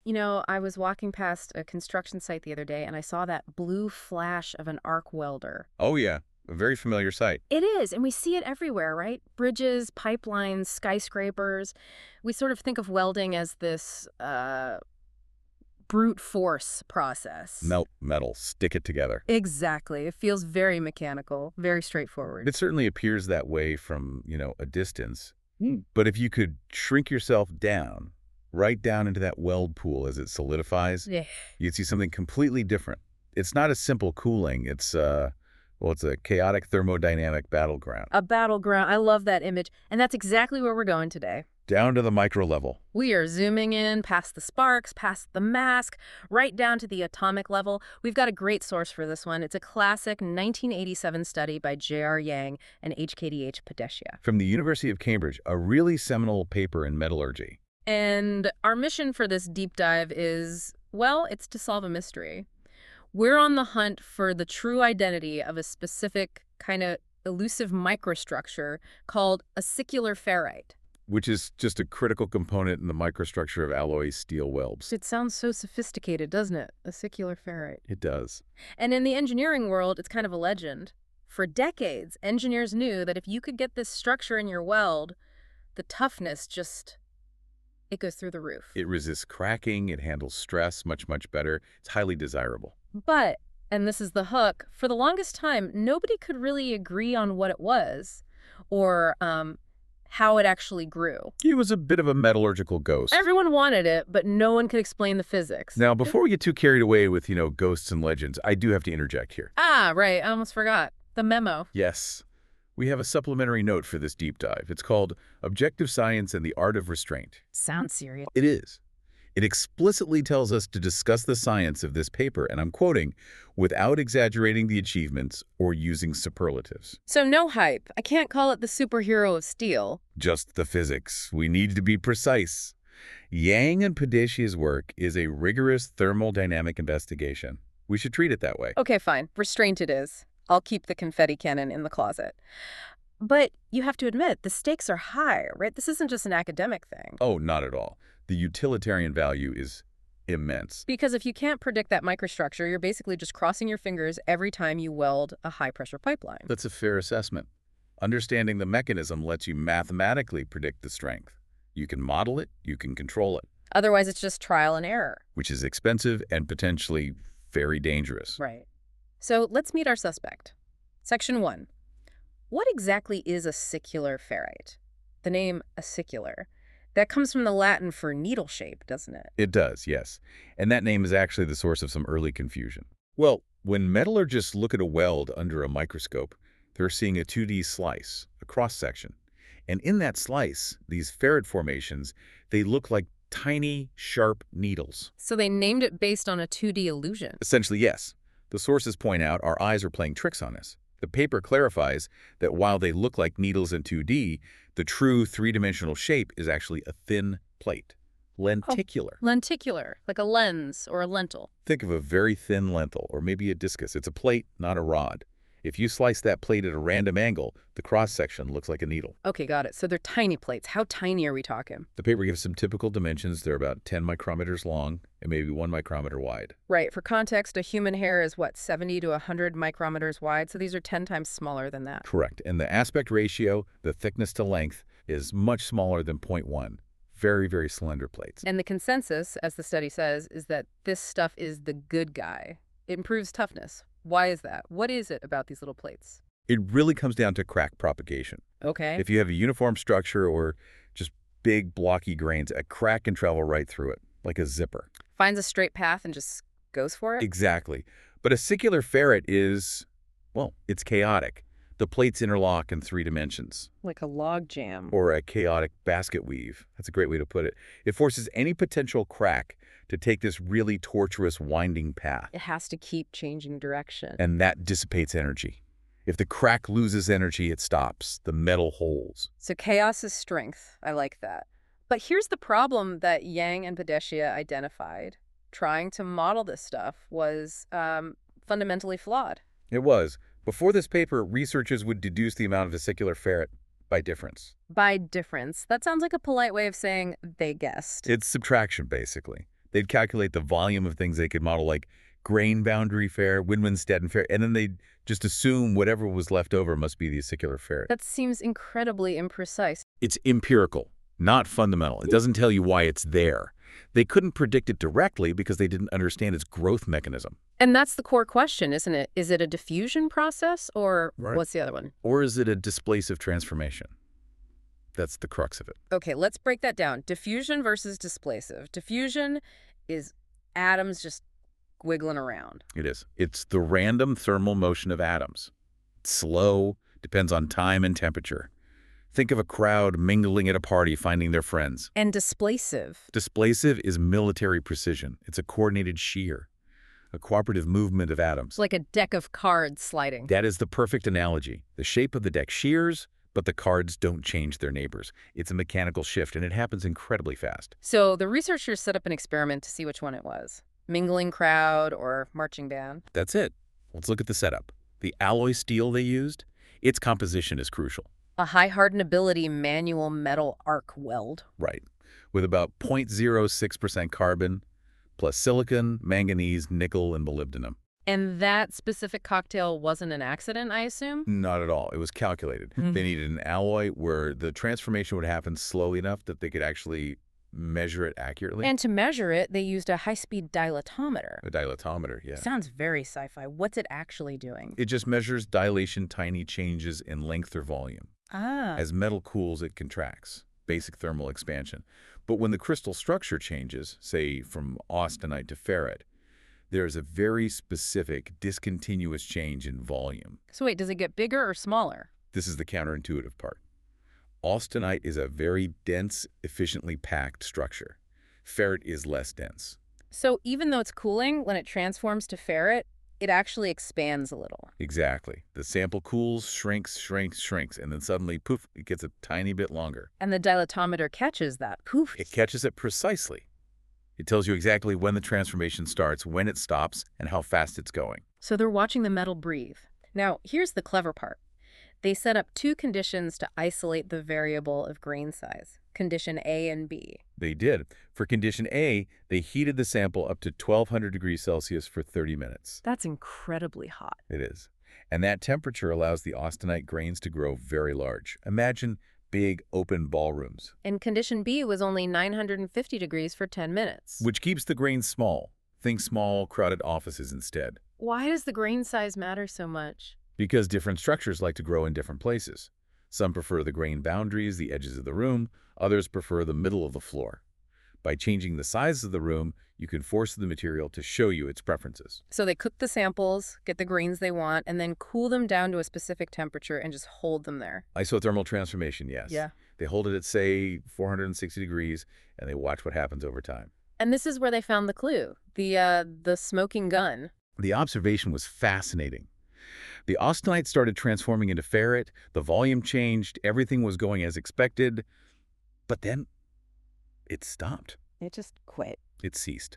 I was walking past a construction site the other day and I saw that blue flash of an arc welder. Oh, yeah. A very familiar sight. It is, and we see it everywhere, right? Bridges, pipelines, skyscrapers. We sort of think of welding as this brute force process. Melt metal, stick it together. Exactly. It feels very mechanical, very straightforward. It certainly appears that way from, a distance. Hmm. But if you could shrink yourself down, right down into that weld pool as it solidifies, Yeah. you'd see something completely different. It's not a simple cooling. It's a chaotic thermodynamic battleground. A battleground. I love that image. And that's exactly where we're going today. Down to the micro level. We are zooming in past the sparks, past the mask, right down to the atomic level. We've got a great source for this one. It's a classic 1987 study by J.R. Yang and HKDH Padeshia. From the University of Cambridge, a really seminal paper in metallurgy. And our mission for this deep dive is, well, it's to solve a mystery. We're on the hunt for the true identity of a specific kind of elusive microstructure called acicular ferrite. Which is just a critical component in the microstructure of alloy steel welds. It sounds so sophisticated, doesn't it? Acicular ferrite. It does. And in the engineering world, it's kind of a legend. For decades, engineers knew that if you could get this structure in your weld, the toughness it goes through the roof. It resists cracking, it handles stress much, much better. It's highly desirable. But, and this is the hook, for the longest time, nobody could really agree on what it was or how it actually grew. It was a bit of a metallurgical ghost. Everyone wanted it, but no one could explain the physics. Now, before we get too carried away with, ghosts and legends, I do have to interject here. Ah, right. I almost forgot. The memo. Yes. We have a supplementary note for this deep dive. It's called Objective Science and the Art of Restraint. Sounds serious. It is. It explicitly tells us to discuss the science of this paper, and I'm quoting, without exaggerating the achievements or using superlatives. So no hype. I can't call it the superhero of steel. Just the physics. We need to be precise. Yang and Padeshia's work is a rigorous thermodynamic investigation. We should treat it that way. Okay, fine. Restraint it is. I'll keep the confetti cannon in the closet. But you have to admit, the stakes are high, right? This isn't just an academic thing. Oh, not at all. The utilitarian value is immense. Because if you can't predict that microstructure, you're basically just crossing your fingers every time you weld a high-pressure pipeline. That's a fair assessment. Understanding the mechanism lets you mathematically predict the strength. You can model it, you can control it. Otherwise, it's just trial and error. Which is expensive and potentially very dangerous. Right. So let's meet our suspect. Section 1. What exactly is acicular ferrite? The name acicular. That comes from the Latin for needle shape, doesn't it? It does, yes. And that name is actually the source of some early confusion. Well, when metallurgists look at a weld under a microscope, they're seeing a 2D slice, a cross-section. And in that slice, these ferrite formations, they look like tiny, sharp needles. So they named it based on a 2D illusion. Essentially, yes. The sources point out our eyes are playing tricks on us. The paper clarifies that while they look like needles in 2D, the true three-dimensional shape is actually a thin plate. Lenticular. Oh, lenticular, like a lens or a lentil. Think of a very thin lentil, or maybe a discus. It's a plate, not a rod. If you slice that plate at a random angle, the cross-section looks like a needle. Okay, got it. So they're tiny plates. How tiny are we talking? The paper gives some typical dimensions. They're about 10 micrometers long and maybe 1 micrometer wide. Right. For context, a human hair is, 70 to 100 micrometers wide, so these are 10 times smaller than that. Correct. And the aspect ratio, the thickness to length, is much smaller than 0.1. Very, very slender plates. And the consensus, as the study says, is that this stuff is the good guy. It improves toughness. Why is that? What is it about these little plates? It really comes down to crack propagation. Okay. If you have a uniform structure or just big blocky grains, a crack can travel right through it, like a zipper. Finds a straight path and just goes for it? Exactly. But acicular ferrite is, well, it's chaotic. The plates interlock in 3 dimensions. Like a log jam. Or a chaotic basket weave. That's a great way to put it. It forces any potential crack to take this really tortuous winding path. It has to keep changing direction. And that dissipates energy. If the crack loses energy, it stops. The metal holds. So chaos is strength. I like that. But here's the problem that Yang and Padeshia identified. Trying to model this stuff was fundamentally flawed. It was. Before this paper, researchers would deduce the amount of acicular ferrite by difference. By difference. That sounds like a polite way of saying they guessed. It's subtraction, basically. They'd calculate the volume of things they could model, like grain boundary fair, Widman-Stedin fair, and then they'd just assume whatever was left over must be the acicular ferret. That seems incredibly imprecise. It's empirical, not fundamental. It doesn't tell you why it's there. They couldn't predict it directly because they didn't understand its growth mechanism. And that's the core question, isn't it? Is it a diffusion process, or Right. what's the other one? Or is it a displacive transformation? That's the crux of it. Okay, let's break that down. Diffusion versus displacive. Diffusion is atoms just wiggling around. It is. It's the random thermal motion of atoms. It's slow, depends on time and temperature. Think of a crowd mingling at a party, finding their friends. And displacive. Displacive is military precision. It's a coordinated shear, a cooperative movement of atoms. It's like a deck of cards sliding. That is the perfect analogy. The shape of the deck shears, but the cards don't change their neighbors. It's a mechanical shift, and it happens incredibly fast. So the researchers set up an experiment to see which one it was. Mingling crowd or marching band. That's it. Let's look at the setup. The alloy steel they used, its composition is crucial. A high hardenability manual metal arc weld. Right. With about 0.06% carbon, plus silicon, manganese, nickel, and molybdenum. And that specific cocktail wasn't an accident, I assume? Not at all. It was calculated. They needed an alloy where the transformation would happen slowly enough that they could actually measure it accurately. And to measure it, they used a high-speed dilatometer. A dilatometer, yeah. Sounds very sci-fi. What's it actually doing? It just measures dilation, tiny changes in length or volume. Ah. As metal cools, it contracts. Basic thermal expansion. But when the crystal structure changes, say from austenite to ferrite, there is a very specific, discontinuous change in volume. So wait, does it get bigger or smaller? This is the counterintuitive part. Austenite is a very dense, efficiently packed structure. Ferrite is less dense. So even though it's cooling, when it transforms to ferrite, it actually expands a little. Exactly. The sample cools, shrinks, and then suddenly, poof, it gets a tiny bit longer. And the dilatometer catches that. Poof. It catches it precisely. It tells you exactly when the transformation starts, when it stops, and how fast it's going. So they're watching the metal breathe. Now, here's the clever part. They set up two conditions to isolate the variable of grain size, condition A and B. They did. For condition A, they heated the sample up to 1200 degrees Celsius for 30 minutes. That's incredibly hot. It is. And that temperature allows the austenite grains to grow very large. Imagine big, open ballrooms. And condition B was only 950 degrees for 10 minutes. Which keeps the grains small. Think small, crowded offices instead. Why does the grain size matter so much? Because different structures like to grow in different places. Some prefer the grain boundaries, the edges of the room. Others prefer the middle of the floor. By changing the size of the room, you can force the material to show you its preferences. So they cook the samples, get the grains they want, and then cool them down to a specific temperature and just hold them there. Isothermal transformation, yes. Yeah. They hold it at, say, 460 degrees, and they watch what happens over time. And this is where they found the clue, the smoking gun. The observation was fascinating. The austenite started transforming into ferrite, the volume changed, everything was going as expected, but then it stopped. It just quit. It ceased.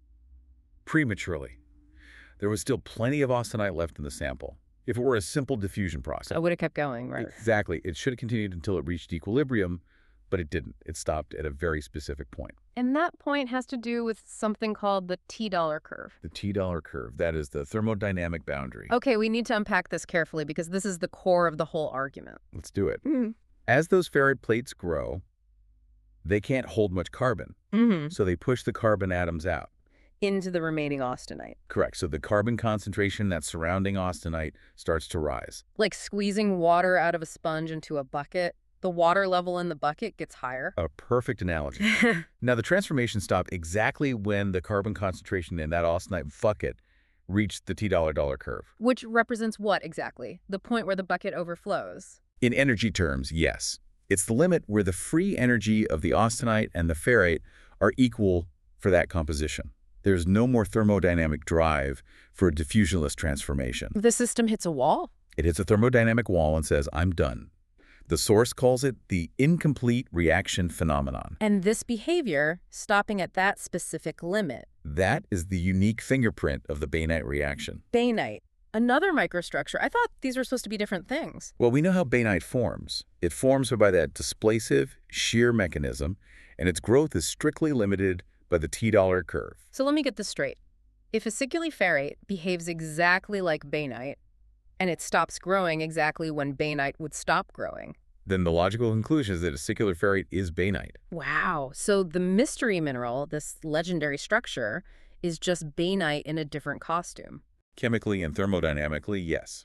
Prematurely. There was still plenty of austenite left in the sample. If it were a simple diffusion process. I would have kept going, right? Exactly. It should have continued until it reached equilibrium, but it didn't. It stopped at a very specific point. And that point has to do with something called the T-dollar curve. The T-dollar curve, that is the thermodynamic boundary. Okay, we need to unpack this carefully because this is the core of the whole argument. Let's do it. As those ferrite plates grow, they can't hold much carbon, so they push the carbon atoms out. Into the remaining austenite. Correct. So the carbon concentration that's surrounding austenite starts to rise. Like squeezing water out of a sponge into a bucket. The water level in the bucket gets higher. A perfect analogy. Now, the transformation stopped exactly when the carbon concentration in that austenite bucket reached the T-dollar curve. Which represents what exactly? The point where the bucket overflows. In energy terms, yes. It's the limit where the free energy of the austenite and the ferrite are equal for that composition. There's no more thermodynamic drive for a diffusionless transformation. The system hits a wall. It hits a thermodynamic wall and says, I'm done. The source calls it the incomplete reaction phenomenon. And this behavior, stopping at that specific limit. That is the unique fingerprint of the bainite reaction. Bainite. Another microstructure. I thought these were supposed to be different things. Well, we know how bainite forms. It forms by that displacive, shear mechanism, and its growth is strictly limited by the T-dollar curve. So let me get this straight. If a acicular ferrite behaves exactly like bainite, and it stops growing exactly when bainite would stop growing. Then the logical conclusion is that acicular ferrite is bainite. Wow. So the mystery mineral, this legendary structure, is just bainite in a different costume. Chemically and thermodynamically, yes.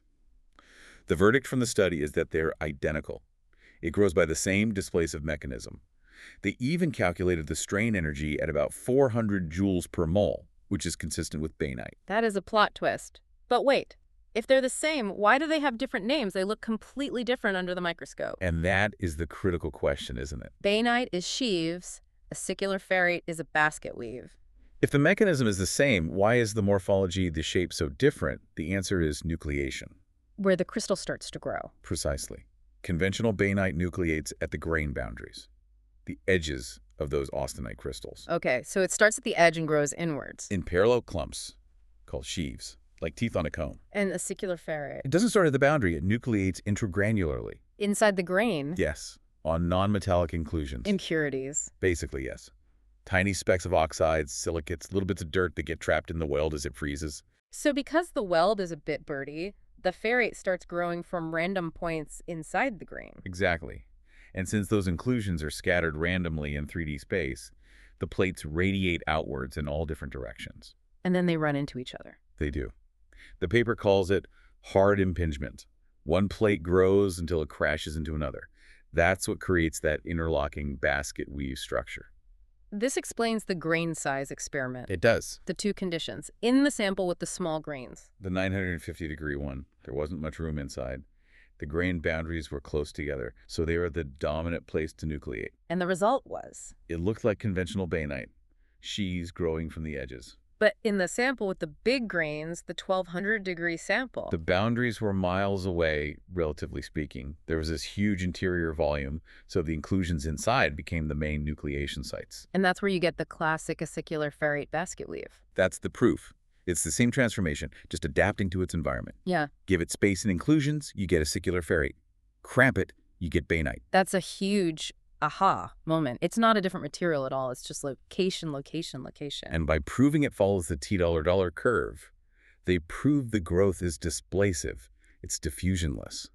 The verdict from the study is that they're identical. It grows by the same displacive mechanism. They even calculated the strain energy at about 400 joules per mole, which is consistent with bainite. That is a plot twist. But wait, if they're the same, why do they have different names? They look completely different under the microscope. And that is the critical question, isn't it? Bainite is sheaves, acicular ferrite is a basket weave. If the mechanism is the same, why is the morphology, the shape so different? The answer is nucleation. Where the crystal starts to grow. Precisely. Conventional bainite nucleates at the grain boundaries, the edges of those austenite crystals. Okay, so it starts at the edge and grows inwards. In parallel clumps, called sheaves, like teeth on a comb. And acicular ferrite. It doesn't start at the boundary, it nucleates intragranularly. Inside the grain. Yes, on non-metallic inclusions. Impurities. Basically, yes. Tiny specks of oxides, silicates, little bits of dirt that get trapped in the weld as it freezes. So because the weld is a bit birdy, the ferrite starts growing from random points inside the grain. Exactly. And since those inclusions are scattered randomly in 3D space, the plates radiate outwards in all different directions. And then they run into each other. They do. The paper calls it hard impingement. One plate grows until it crashes into another. That's what creates that interlocking basket weave structure. This explains the grain size experiment. It does. The two conditions. In the sample with the small grains. The 950-degree one, there wasn't much room inside. The grain boundaries were close together, so they were the dominant place to nucleate. And the result was? It looked like conventional bainite, sheaves growing from the edges. But in the sample with the big grains, the 1200-degree sample. The boundaries were miles away, relatively speaking. There was this huge interior volume, so the inclusions inside became the main nucleation sites. And that's where you get the classic acicular ferrite basket weave. That's the proof. It's the same transformation, just adapting to its environment. Yeah. Give it space and inclusions, you get acicular ferrite. Cramp it, you get bainite. That's a huge aha moment. It's not a different material at all. It's just location, location, location. And by proving it follows the T-dollar curve, they prove the growth is displacive. It's diffusionless.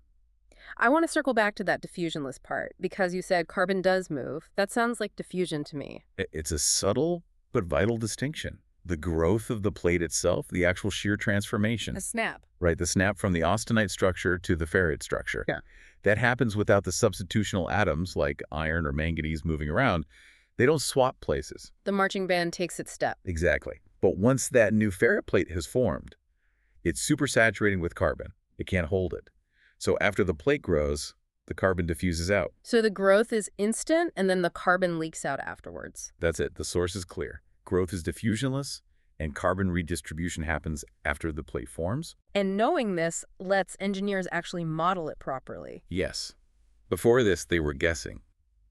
I want to circle back to that diffusionless part, because you said carbon does move. That sounds like diffusion to me. It's a subtle but vital distinction. The growth of the plate itself, the actual shear transformation. A snap. Right, the snap from the austenite structure to the ferrite structure. Yeah. That happens without the substitutional atoms like iron or manganese moving around. They don't swap places. The marching band takes its step. Exactly. But once that new ferrite plate has formed, it's supersaturating with carbon. It can't hold it. So after the plate grows, the carbon diffuses out. So the growth is instant, and then the carbon leaks out afterwards. That's it. The source is clear. Growth is diffusionless, and carbon redistribution happens after the plate forms. And knowing this lets engineers actually model it properly. Yes. Before this, they were guessing.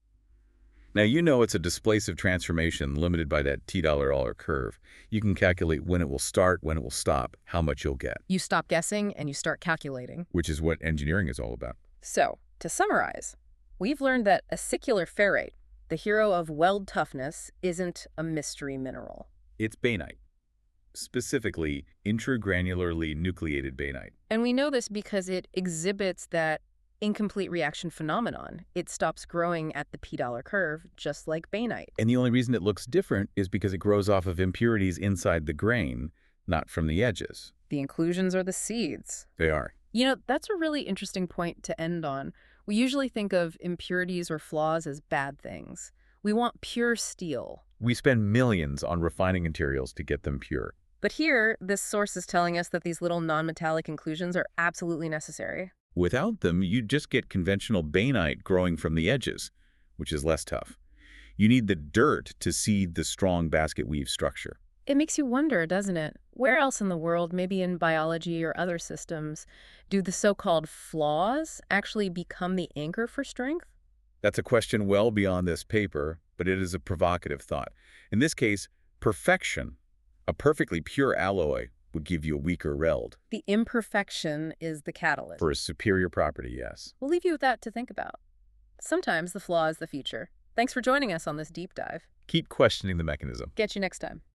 Now, you know it's a displacive transformation limited by that T-dollar curve. You can calculate when it will start, when it will stop, how much you'll get. You stop guessing and you start calculating. Which is what engineering is all about. So, to summarize, we've learned that acicular ferrite, the hero of weld toughness, isn't a mystery mineral. It's bainite. Specifically, intragranularly nucleated bainite. And we know this because it exhibits that incomplete reaction phenomenon. It stops growing at the P-dollar curve, just like bainite. And the only reason it looks different is because it grows off of impurities inside the grain, not from the edges. The inclusions are the seeds. They are. You know, that's a really interesting point to end on. We usually think of impurities or flaws as bad things. We want pure steel. We spend millions on refining materials to get them pure. But here, this source is telling us that these little non-metallic inclusions are absolutely necessary. Without them, you just get conventional bainite growing from the edges, which is less tough. You need the dirt to seed the strong basket weave structure. It makes you wonder, doesn't it? Where else in the world, maybe in biology or other systems, do the so-called flaws actually become the anchor for strength? That's a question well beyond this paper, but it is a provocative thought. In this case, perfection, a perfectly pure alloy, would give you a weaker weld. The imperfection is the catalyst. For a superior property, yes. We'll leave you with that to think about. Sometimes the flaw is the future. Thanks for joining us on this deep dive. Keep questioning the mechanism. Get you next time.